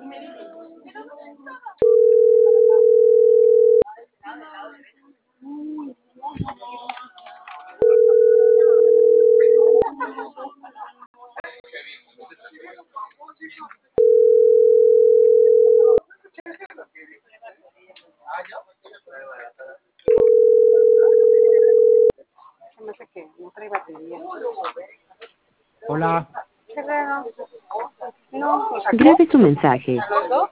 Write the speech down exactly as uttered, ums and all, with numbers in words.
No sé qué, no trae batería. Hola. Qué raro. No, lo sacó. Grabe su mensaje. ¿A los dos?